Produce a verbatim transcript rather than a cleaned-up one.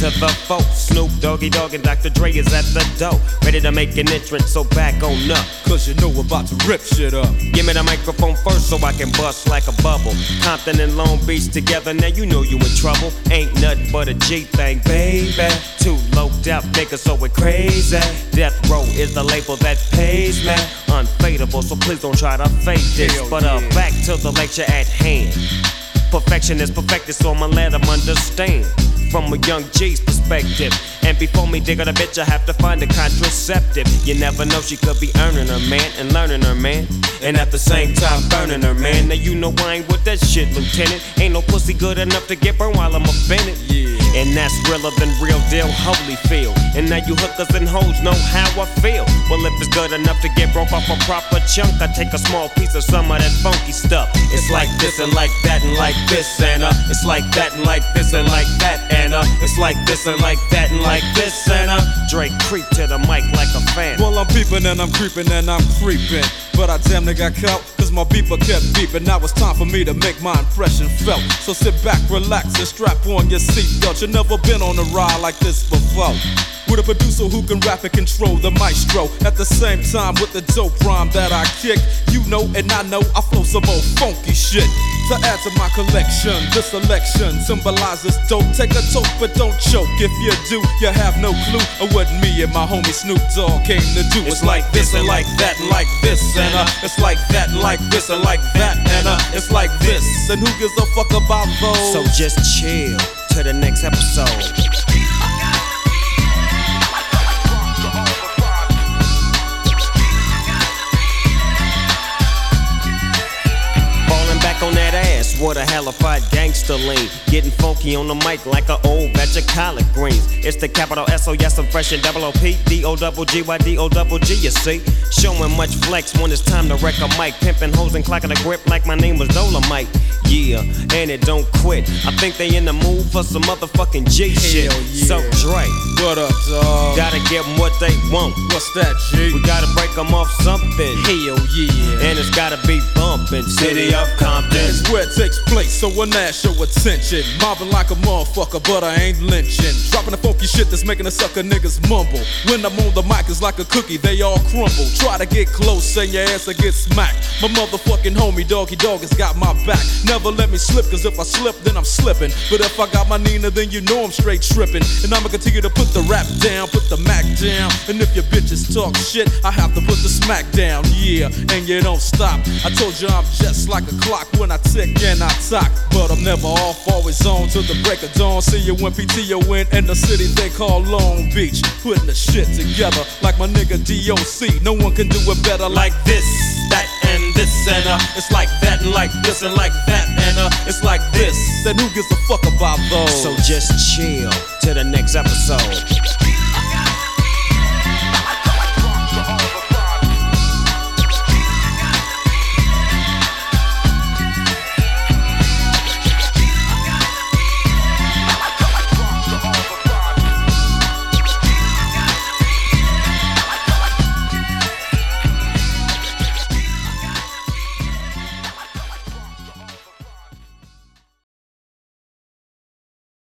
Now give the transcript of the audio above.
to the folk. Snoop Doggy Dogg and Doctor Dre is at the door, ready to make an entrance, so back on up. Cause you know we're about to rip shit up. Give me the microphone first so I can bust like a bubble. Compton and Long Beach together, now you know you in trouble. Ain't nothing but a G thing, baby. Too loped out niggas, so we're crazy. Death Row is the label that pays me. Unfadable, so please don't try to fake this. Hell but uh, yeah. back to the lecture at hand. Perfection is perfected, so I'ma let them understand from a young G's perspective. And before me dig on a bitch, I have to find a contraceptive. You never know, she could be earning her man and learning her man, and at the same time burning her man. Now you know I ain't with that shit, Lieutenant. Ain't no pussy good enough to get burned while I'm offended. Yeah. And that's realer than real deal Holyfield. And now you hookers and hoes know how I feel. Well, if it's good enough to get broke off a proper chunk, I take a small piece of some of that funky stuff. It's like this and like that and like this and uh, it's like that and like this and like that and uh, it's like this and like that and like this and uh, Drake creep to the mic like a fan. Well, I'm peeping and I'm creeping and I'm creeping, but I damn near got caught, cause my beeper kept beeping. Now it's time for me to make my impression felt. So sit back, relax, and strap on your seatbelt. You've never been on a ride like this before, with a producer who can rap and control the maestro. At the same time with the dope rhyme that I kick, you know and I know I flow some old funky shit. To add to my collection, this selection symbolizes dope. Take a toke but don't choke. If you do, you have no clue of what me and my homie Snoop Dogg came to do. It's like this and like that and like this and uh, it's like that and like this and like that and uh, it's like this. And who gives a fuck about those? So just chill to the next episode. On that ass, what a hellified gangster lean. Getting funky on the mic like an old batch of collard greens. It's the capital S O, yes, I'm fresh and double O P. D O double G Y D O double G, you see. Showing much flex when it's time to wreck a mic. Pimping hoes and clocking a grip like my name was Dolomite. Yeah, and it don't quit. I think they in the mood for some motherfucking G shit. Yeah. So Dre, what up, dog? gotta give them what they want. What's that, G? We gotta break them off something. Hell yeah. And it's gotta be bumpin'. City of Compton. It's where it takes place, so when that show attention. Mobbing like a motherfucker, but I ain't lynching. Dropping the funky shit that's making the sucker niggas mumble. When I'm on the mic, it's like a cookie, they all crumble. Try to get close, and your ass will get smacked. My motherfucking homie, Doggy Dogg, has got my back. Never let me slip, cause if I slip, then I'm slipping. But if I got my Nina, then you know I'm straight tripping. And I'ma continue to put the rap down, put the Mac down. And if your bitches talk shit, I have to put the smack down. Yeah, and you don't stop. I told you I'm just like a clock when I tick and I talk. But I'm never off, always on till the break of dawn. See you when P T O in in the city they call Long Beach. Putting the shit together like my nigga D O C. No one can do it better like this, that, and this, and uh, it's like that, and like this, and like that, and uh, it's like this. Then who gives a fuck about those? So just chill to the next episode.